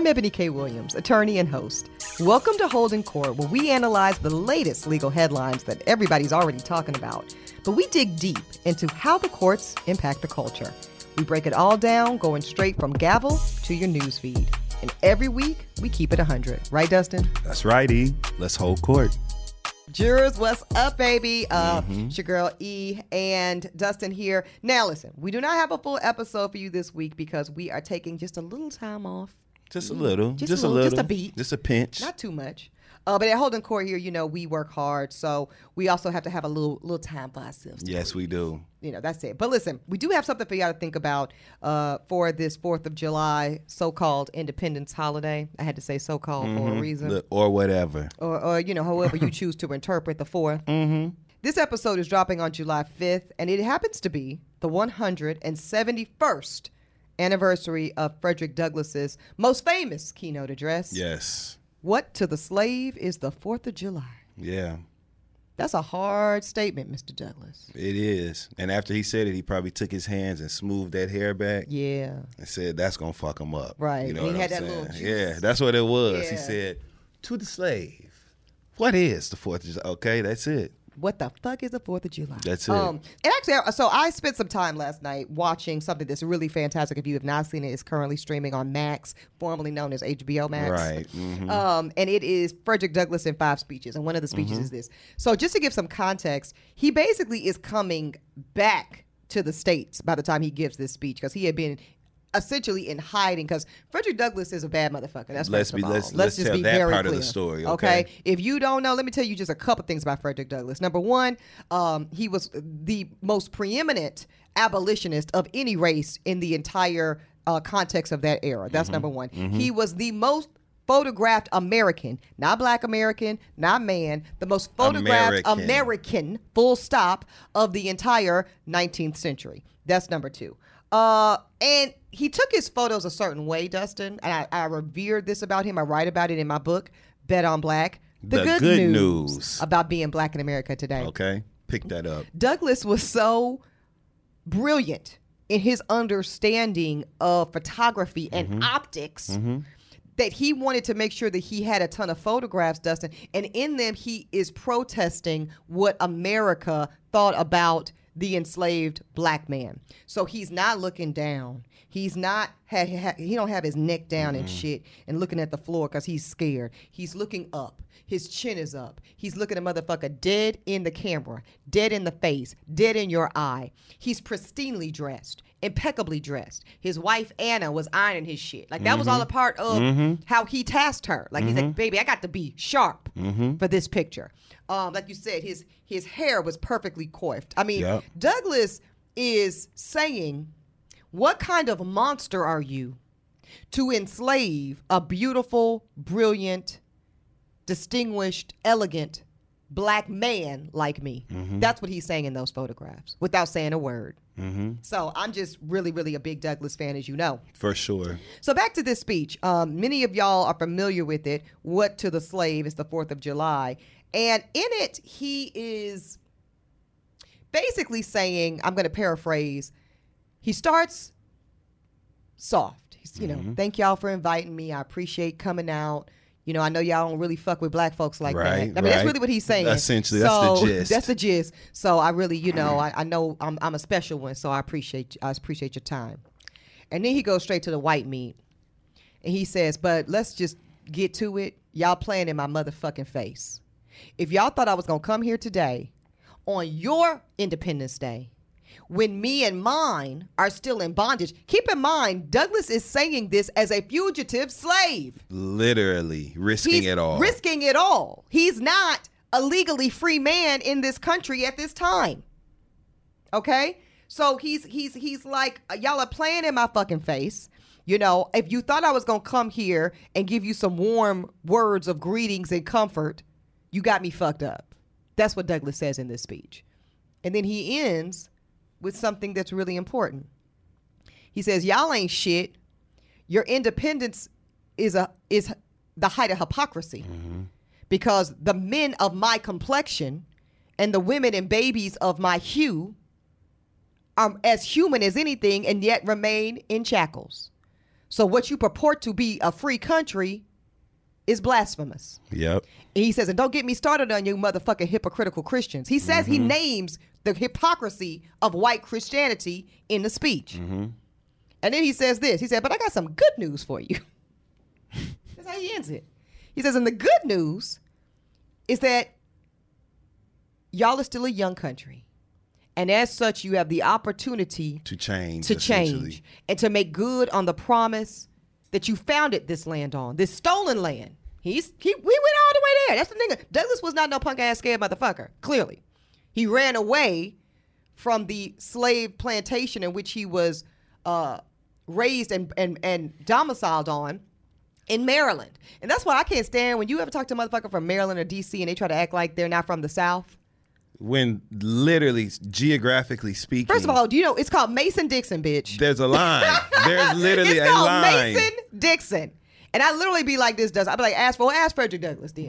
I'm Ebony K. Williams, attorney and host. Welcome to Holding Court, where we analyze the latest legal headlines that everybody's already talking about. But we dig deep into how the courts impact the culture. We break it all down, going straight from gavel to your news feed. And every week, we keep it 100. Right, Dustin? That's right, E. Let's hold court. Jurors, what's up, baby? It's your girl E and Dustin here. Now, listen, we do not have a full episode for you this week because we are taking just a little time off. Just a little. Just a little. Just a beat. Just a pinch. Not too much. But at Holding Court here, you know, we work hard, so we also have to have a little time for ourselves. Yes, we do. You know, that's it. But listen, we do have something for y'all to think about for this 4th of July so-called Independence holiday. I had to say so-called for a reason. Or whatever. Or you know, however you choose to interpret the 4th. This episode is dropping on July 5th, and it happens to be the 171st anniversary of Frederick Douglass's most famous keynote address. Yes. What to the slave is the 4th of July. Yeah. That's a hard statement, Mr. Douglass. It is. And after he said it, he probably took his hands and smoothed that hair back. Yeah. And said, that's going to fuck him up. Right. You know and what he had I'm that saying? little juice. Yeah, that's what it was. Yeah. He said, to the slave, what is the 4th of July? Okay, that's it. What the fuck is the 4th of July? That's it. And actually, so I spent some time last night watching something that's really fantastic. If you have not seen it, it's currently streaming on Max, formerly known as HBO Max. Right. And it is Frederick Douglass in 5 speeches. And one of the speeches is this. So just to give some context, he basically is coming back to the States by the time he gives this speech because he had been essentially in hiding because Frederick Douglass is a bad motherfucker. That's let's just tell be that very part clear. of the story. Okay. If you don't know, let me tell you just a couple things about Frederick Douglass. Number one, he was the most preeminent abolitionist of any race in the entire context of that era. That's number one. He was the most photographed American, not black American, not man, the most photographed American, full stop, of the entire 19th century. That's number two. And he took his photos a certain way, Dustin, and I revered this about him. I write about it in my book, Bet on Black. The good news about being black in America today. Okay, pick that up. Douglass was so brilliant in his understanding of photography and optics that he wanted to make sure that he had a ton of photographs, Dustin, and in them he is protesting what America thought about the enslaved black man. So he's not looking down. He's not, he don't have his neck down and shit and looking at the floor because he's scared. He's looking up. His chin is up. He's looking at a motherfucker dead in the camera, dead in the face, dead in your eye. He's pristinely dressed, impeccably dressed. His wife, Anna, was ironing his shit. Like, that was all a part of how he tasked her. Like, he's like, baby, I got to be sharp for this picture. Like you said, his hair was perfectly coiffed. I mean, Douglass is saying, what kind of monster are you to enslave a beautiful, brilliant, distinguished, elegant black man like me? That's what he's saying in those photographs without saying a word. So I'm just really, really a big Douglass fan, as you know. For sure. So back to this speech. Many of y'all are familiar with it. What to the slave is the 4th of July. And in it, he is basically saying, I'm going to paraphrase, he starts soft. He's, you know, thank y'all for inviting me. I appreciate coming out. You know, I know y'all don't really fuck with black folks like that. I mean, that's really what he's saying. Essentially, that's the gist. That's the gist. So I really, you know, I know I'm a special one, so I appreciate your time. And then he goes straight to the white meat. And he says, but let's just get to it. Y'all playing in my motherfucking face. If y'all thought I was going to come here today on your Independence Day, when me and mine are still in bondage, keep in mind, Douglass is saying this as a fugitive slave. Literally risking it all. Risking it all. He's not a legally free man in this country at this time. Okay? So he's like, y'all are playing in my fucking face. You know, if you thought I was going to come here and give you some warm words of greetings and comfort, you got me fucked up. That's what Douglass says in this speech. And then he ends with something that's really important. He says, y'all ain't shit. Your independence is the height of hypocrisy. Because the men of my complexion and the women and babies of my hue are as human as anything and yet remain in shackles. So what you purport to be a free country is blasphemous. Yep. And he says, and don't get me started on you motherfucking hypocritical Christians. He says he names the hypocrisy of white Christianity in the speech. And then he says this. He said, but I got some good news for you. That's how he ends it. He says, and the good news is that y'all are still a young country. And as such, you have the opportunity to change. And to make good on the promise that you founded this land on, this stolen land. We went all the way there. That's the thing. Douglas was not no punk ass scared motherfucker. Clearly, he ran away from the slave plantation in which he was raised and domiciled on in Maryland. And that's why I can't stand when you ever talk to a motherfucker from Maryland or DC and they try to act like they're not from the South. When literally, geographically speaking. First of all, do you know it's called Mason-Dixon, bitch? There's a line. There's literally it's called a line. Mason-Dixon. And I literally be like this, I'd be like, ask Frederick Douglass then.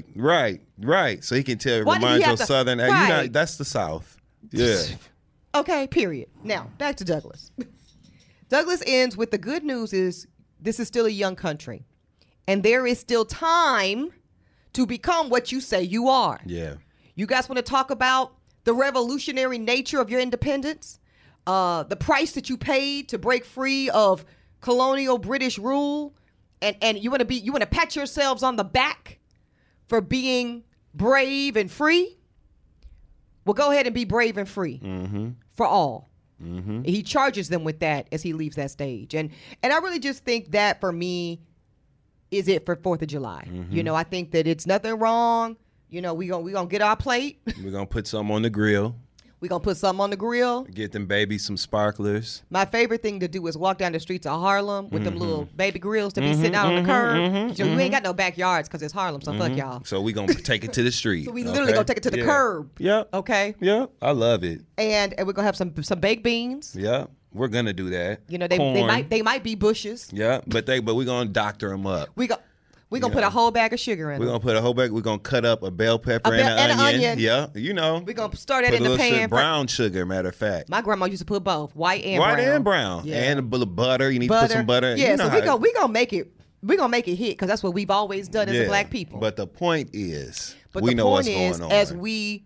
Right. So he can tell, Why did he remind your have to- Southern, hey, Right. that's the South. Yeah. Okay, period. Now, back to Douglas. Douglas ends with the good news is this is still a young country. And there is still time to become what you say you are. Yeah. You guys want to talk about the revolutionary nature of your independence? The price that you paid to break free of colonial British rule? And you want to pat yourselves on the back for being brave and free? Well, go ahead and be brave and free for all. He charges them with that as he leaves that stage. And I really just think that for me is it for 4th of July. You know, I think that it's nothing wrong. You know, we gonna get our plate. We're going to put something on the grill. We're going to put something on the grill. Get them babies some sparklers. My favorite thing to do is walk down the streets of Harlem with them little baby grills to be sitting out on the curb. You ain't got no backyards because it's Harlem, so fuck y'all. So we're going to take it to the street. So we literally gonna take it to the curb. Yeah. Okay? Yeah. I love it. And we're going to have some baked beans. Yeah. We're going to do that. You know, they might be bushes. Yeah. But we're going to doctor them up. We're going to put a whole bag of sugar in We're them. going to put a whole bag. We're going to cut up a bell pepper and an onion. Yeah, you know. We're going to start that Put in a the little pan. brown sugar, matter of fact. My grandma used to put both, white and brown. Yeah. And a little butter. You need to put some butter. Yeah, you know so we're going to make it. We're going to make it hit because that's what we've always done as a black people. But the point is, we know what's going on. As we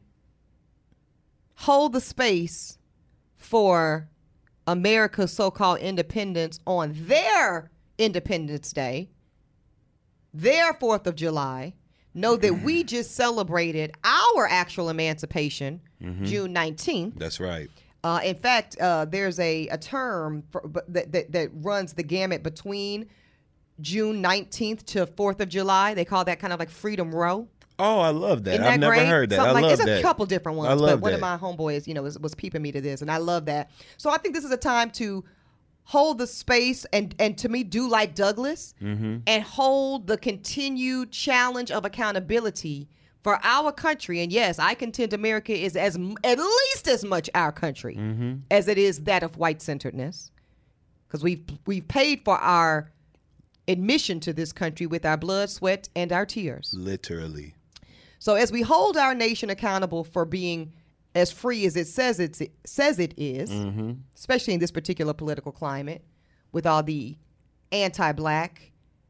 hold the space for America's so-called independence on their Independence Day, their 4th of July, know that we just celebrated our actual emancipation, June 19th. That's right. In fact, there's a term that runs the gamut between June 19th to 4th of July. They call that kind of like Freedom Row. Oh, I love that. Isn't that I've never great? heard that. Something I love it's that. a couple different ones, I love but one that. of my homeboys, was peeping me to this, and I love that. So I think this is a time to hold the space and to me do like Douglas and hold the continued challenge of accountability for our country. And yes, I contend America is at least as much our country as it is that of white-centeredness, because we've paid for our admission to this country with our blood, sweat, and our tears. Literally. So as we hold our nation accountable for being as free as it says it is, especially in this particular political climate, with all the anti-black,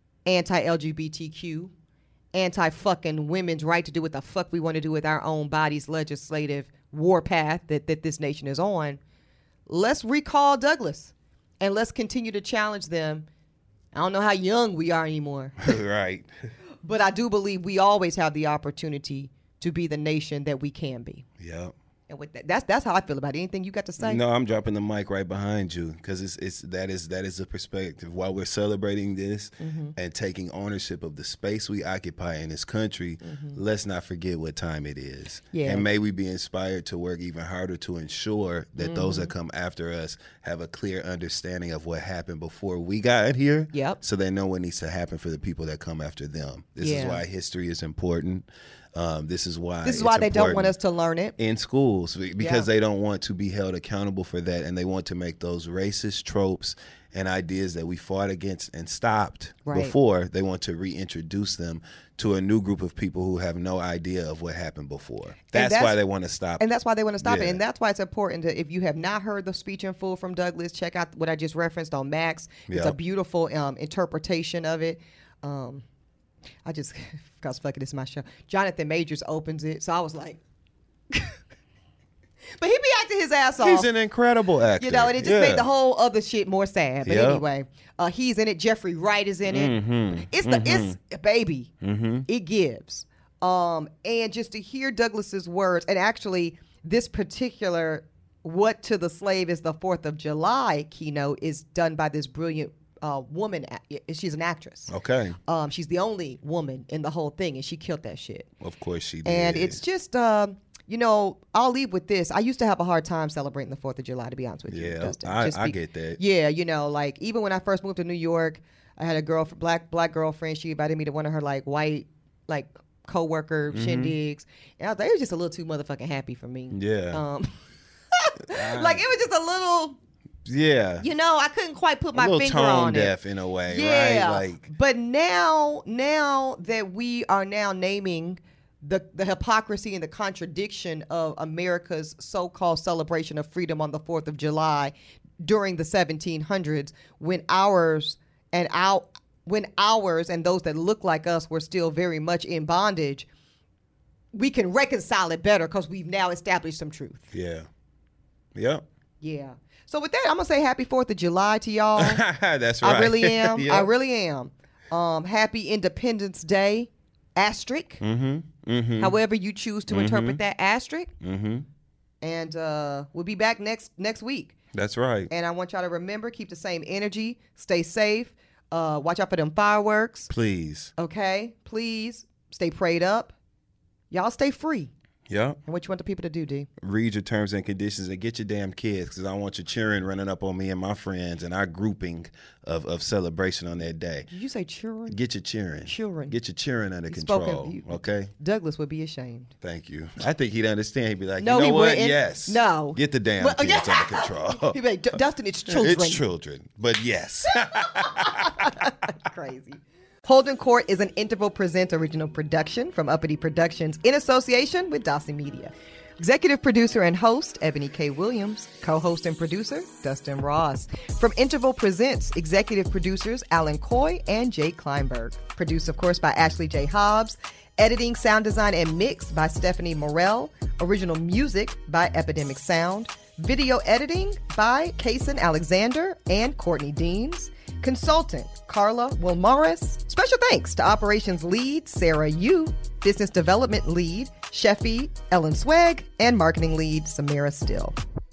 anti-LGBTQ, anti-fucking women's right to do what the fuck we want to do with our own bodies, legislative warpath that this nation is on, let's recall Douglas and let's continue to challenge them. I don't know how young we are anymore. Right. But I do believe we always have the opportunity to be the nation that we can be. Yep. And with that's how I feel about it. Anything you got to say? No, I'm dropping the mic right behind you because that is the perspective. While we're celebrating this and taking ownership of the space we occupy in this country, let's not forget what time it is. Yeah. And may we be inspired to work even harder to ensure that those that come after us have a clear understanding of what happened before we got here. Yep. So they know what needs to happen for the people that come after them. This is why history is important. This is why they don't want us to learn it in schools because they don't want to be held accountable for that, and they want to make those racist tropes and ideas that we fought against and stopped Right. before, they want to reintroduce them to a new group of people who have no idea of what happened before. That's why they want to stop. And that's why they want to stop it. Yeah. And that's why it's important to, if you have not heard the speech in full from Douglas, check out what I just referenced on Max. It's a Yep. beautiful interpretation of it. I just, because fuck it, it's my show. Jonathan Majors opens it. So I was like, but he be acting his ass off. He's an incredible actor. You know, and it just Yeah. made the whole other shit more sad. But Yep. anyway, he's in it. Jeffrey Wright is in it. Mm-hmm. It's baby. It gives. And just to hear Douglas's words, and actually this particular "What to the Slave is the 4th of July" keynote is done by this brilliant woman. She's an actress. Okay. She's the only woman in the whole thing, and she killed that shit. Of course she did. And it's just, you know, I'll leave with this. I used to have a hard time celebrating the 4th of July, to be honest with you, Yeah, Dustin. I get that. Yeah, you know, like even when I first moved to New York, I had a black girlfriend. She invited me to one of her like white, like co-worker shindigs. And I was like, it was just a little too motherfucking happy for me. Yeah. Like it was just a little, Yeah. you know, I couldn't quite put A my little finger tone on deaf it. in a way, Yeah, right? Like, but now that we are now naming the hypocrisy and the contradiction of America's so-called celebration of freedom on the 4th of July during the 1700s, when ours and those that look like us were still very much in bondage, we can reconcile it better because we've now established some truth. yeah. Yep. Yeah. So with that, I'm gonna say happy 4th of July to y'all. That's right. I really am. Yep. I really am. Happy Independence Day, asterisk. However you choose to interpret that asterisk. And we'll be back next week. That's right. And I want y'all to remember, keep the same energy, stay safe, watch out for them fireworks. Please. Okay? Please stay prayed up. Y'all stay free. Yep. And what you want the people to do, D? Read your terms and conditions and get your damn kids, because I want your cheering running up on me and my friends and our grouping of celebration on that day. Did you say children? Get your cheering. Children. Get your cheering under You control. Okay? Douglas would be ashamed. Thank you. I think he'd understand. He'd be like, No, you know he what? wouldn't. Yes. No. Get the damn Well, kids under control. He'd be like, Dustin, it's children. It's children. But yes. Crazy. Holden Court is an Interval Presents original production from Uppity Productions in association with Dawson Media. Executive producer and host, Ebony K. Williams. Co-host and producer, Dustin Ross. From Interval Presents, executive producers, Alan Coy and Jake Kleinberg. Produced, of course, by Ashley J. Hobbs. Editing, sound design, and mix by Stephanie Morell. Original music by Epidemic Sound. Video editing by Kason Alexander and Courtney Deans. Consultant, Carla Wilmaris. Special thanks to Operations Lead, Sarah Yu. Business Development Lead, Sheffy Ellen Swag. And Marketing Lead, Samira Still.